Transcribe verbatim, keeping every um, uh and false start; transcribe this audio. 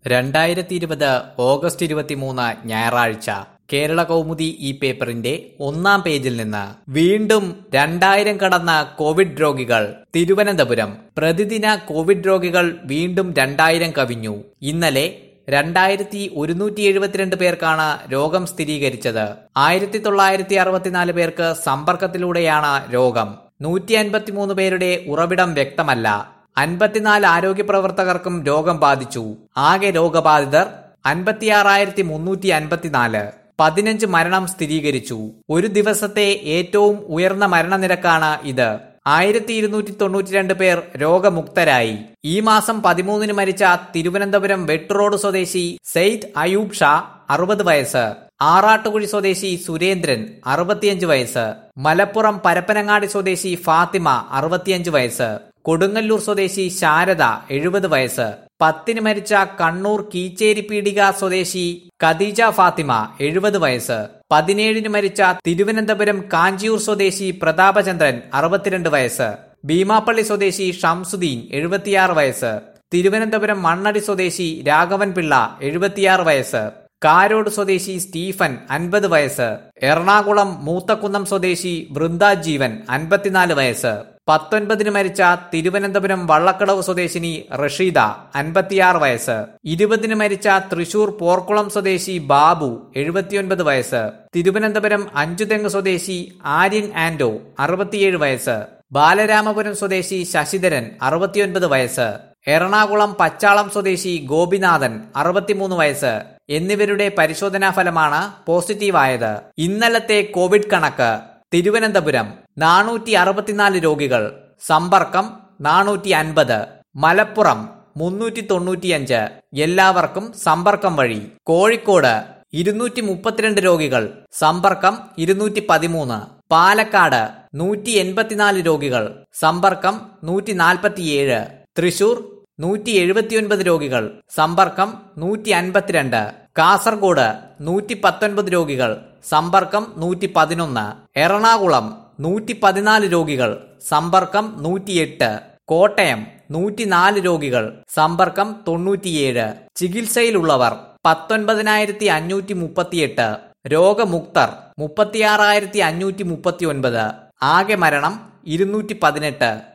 രണ്ടായിരത്തി ഇരുപത് ഓഗസ്റ്റ് ഇരുപത്തിമൂന്ന് ഞായറാഴ്ച കേരള കൗമുദി ഈ പേപ്പറിന്റെ ഒന്നാം പേജിൽ നിന്ന് വീണ്ടും രണ്ടായിരം കടന്ന കോവിഡ് രോഗികൾ. തിരുവനന്തപുരം പ്രതിദിന കോവിഡ് രോഗികൾ വീണ്ടും രണ്ടായിരം കവിഞ്ഞു. ഇന്നലെ രണ്ടായിരത്തി ഒരുന്നൂറ്റി എഴുപത്തിരണ്ട് പേർക്കാണ് രോഗം സ്ഥിരീകരിച്ചത്. ആയിരത്തി തൊള്ളായിരത്തി അറുപത്തിനാല് പേർക്ക് സമ്പർക്കത്തിലൂടെയാണ് രോഗം. നൂറ്റി അൻപത്തിമൂന്ന് പേരുടെ ഉറവിടം വ്യക്തമല്ല. അൻപത്തിനാല് ആരോഗ്യ പ്രവർത്തകർക്കും രോഗം ബാധിച്ചു. ആകെ രോഗബാധിതർ അൻപത്തിയാറായിരത്തി മുന്നൂറ്റി അൻപത്തിനാല്. പതിനഞ്ച് മരണം സ്ഥിരീകരിച്ചു. ഒരു ദിവസത്തെ ഏറ്റവും ഉയർന്ന മരണനിരക്കാണ് ഇത്. ആയിരത്തി ഇരുന്നൂറ്റി തൊണ്ണൂറ്റി രണ്ട് പേർ രോഗമുക്തരായി. ഈ മാസം പതിമൂന്നിന് മരിച്ച തിരുവനന്തപുരം വെട്ടുറോഡ് സ്വദേശി സെയ്ദ് അയൂബ് ഷാ അറുപത് വയസ്സ്, ആറാട്ടുകുഴി സ്വദേശി സുരേന്ദ്രൻ അറുപത്തിയഞ്ച് വയസ്സ്, മലപ്പുറം പരപ്പനങ്ങാടി സ്വദേശി ഫാത്തിമ അറുപത്തിയഞ്ച് വയസ്സ്, കൊടുങ്ങല്ലൂർ സ്വദേശി ശാരദ എഴുപത് വയസ്സ്, പത്തിന് മരിച്ച കണ്ണൂർ കീച്ചേരി പീടിക സ്വദേശി ഖദീജ ഫാത്തിമ എഴുപത് വയസ്സ്, പതിനേഴിന് മരിച്ച തിരുവനന്തപുരം കാഞ്ചിയൂർ സ്വദേശി പ്രതാപചന്ദ്രൻ അറുപത്തിരണ്ട് വയസ്സ്, ഭീമാപ്പള്ളി സ്വദേശി ഷംസുദ്ദീൻ എഴുപത്തിയാറ് വയസ്സ്, തിരുവനന്തപുരം മണ്ണടി സ്വദേശി രാഘവൻ പിള്ള എഴുപത്തിയാറ് വയസ്സ്, കാരോട് സ്വദേശി സ്റ്റീഫൻ അൻപത് വയസ്സ്, എറണാകുളം മൂത്തക്കുന്നം സ്വദേശി വൃന്ദ ജീവൻ അൻപത്തിനാല് വയസ്സ്, പത്തൊൻപതിന് മരിച്ച തിരുവനന്തപുരം വള്ളക്കടവ് സ്വദേശിനി റഷീദ അൻപത്തിയാറ് വയസ്സ്, ഇരുപതിന് മരിച്ച തൃശൂർ പോർക്കുളം സ്വദേശി ബാബു എഴുപത്തിയൊൻപത് വയസ്സ്, തിരുവനന്തപുരം അഞ്ചുതെങ്ങ് സ്വദേശി ആര്യൻ ആൻഡോ അറുപത്തിയേഴ് വയസ്സ്, ബാലരാമപുരം സ്വദേശി ശശിധരൻ അറുപത്തിയൊൻപത് വയസ്സ്, എറണാകുളം പച്ചാളം സ്വദേശി ഗോപിനാഥൻ അറുപത്തിമൂന്ന് വയസ്സ് എന്നിവരുടെ പരിശോധനാ ഫലമാണ് പോസിറ്റീവായത്. ഇന്നലത്തെ കോവിഡ് കണക്ക്: തിരുവനന്തപുരം നാനൂറ്റി അറുപത്തിനാല് രോഗികൾ, സമ്പർക്കം നാനൂറ്റി അൻപത്, മലപ്പുറം മുന്നൂറ്റി തൊണ്ണൂറ്റിയഞ്ച്, എല്ലാവർക്കും സമ്പർക്കം വഴി, കോഴിക്കോട് ഇരുന്നൂറ്റി മുപ്പത്തിരണ്ട് രോഗികൾ, സമ്പർക്കം ഇരുന്നൂറ്റി പതിമൂന്ന്, പാലക്കാട് നൂറ്റി എൺപത്തിനാല് രോഗികൾ, സമ്പർക്കം നൂറ്റി നാൽപ്പത്തിയേഴ്, തൃശൂർ നൂറ്റി എഴുപത്തിയൊൻപത് രോഗികൾ, സമ്പർക്കം നൂറ്റി അൻപത്തിരണ്ട്, കാസർഗോഡ് നൂറ്റി പത്തൊൻപത് രോഗികൾ, സമ്പർക്കം നൂറ്റി പതിനൊന്ന്, എറണാകുളം നൂറ്റി പതിനാല് രോഗികൾ, സമ്പർക്കം നൂറ്റിയെട്ട്, കോട്ടയം നൂറ്റിനാല് രോഗികൾ, സമ്പർക്കം തൊണ്ണൂറ്റിയേഴ്, ചികിത്സയിലുള്ളവർ പത്തൊൻപതിനായിരത്തി അഞ്ഞൂറ്റി മുപ്പത്തിയെട്ട്, രോഗമുക്തർ മുപ്പത്തിയാറായിരത്തി അഞ്ഞൂറ്റി മുപ്പത്തി ഒൻപത്, ആകെ മരണം ഇരുന്നൂറ്റി പതിനെട്ട്.